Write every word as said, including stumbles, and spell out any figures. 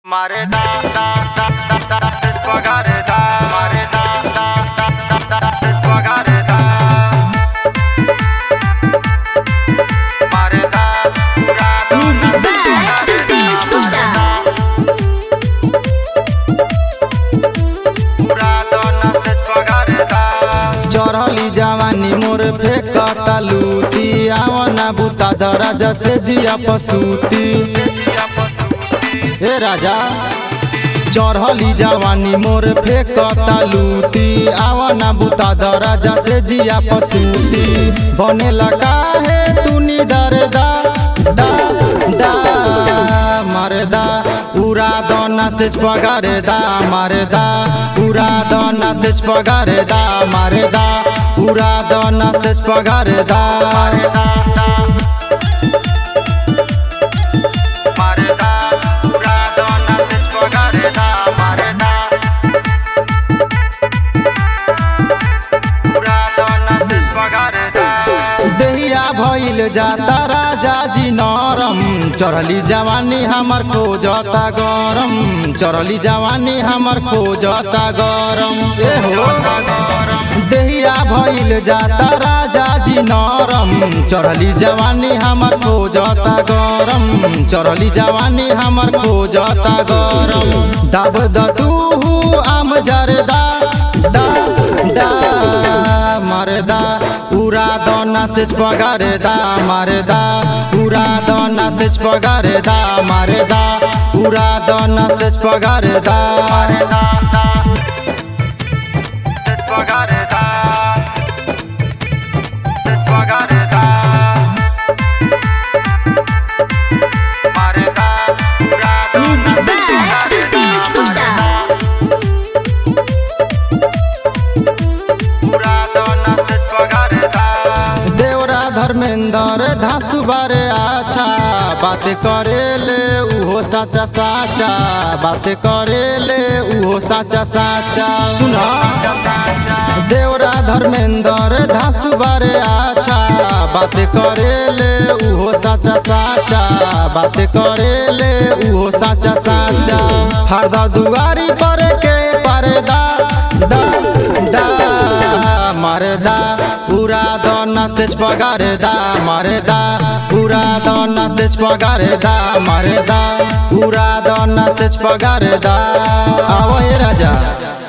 Mare da da da da da svagare da mare da da da da da svagare da mare da pura Music by Fizz Buddha. pura dona svagare da चढ़ली जवानी मोर फेंकता लूटी आवना बुता दराजा से जिया पसूती हे राजा चढ़ली जवानी मोर फेंकता लूटी आवना बुता दराजा से जिया पसूती बने लगा है तू निदर दा दा दा मारे दा उड़ा दोना से पगारे दा मारे दा उड़ा दोना से पगारे दा मारे दा उड़ा दोना से पगारे दा mare da pura dona svagare da mare da pura dona svagare da देहिया भइल जाता राजा जी नरम चढ़ली जवानी हमर खोजता गरम चढ़ली जवानी हमर खोजता गरम ए हो देहिया भइल जाता राजा जी नरम चढ़ली जवानी हमर खोजता गरम चढ़ली जवानी हमर खोजता गरम दब दू आम जरदा दा दा मारदा उड़ा दोना से पगारे दा मारदा उड़ा दोना से पगारे दा मारदा उड़ा दोना से पगारे दा svagare da svagare da mare da pura Music by Fizz Buddha. pura dona svagare da देवरा धर्मेंद्र धासु बारे आछा बात करेले उहो साचा साचा बात करेले उहो साचा साचा सुना देवरा धर्मेंद्र धासु बारे आछा बात करेले उहो साचा साचा बात करेले उहो साचा साचा हरदा दुआरी पर के परदा दा दा मारदा उड़ा दोना से पगारे दा मारदा उड़ा दोना से पगारे दा मारदा उड़ा दोना से पगारे दा आवो ए राजा।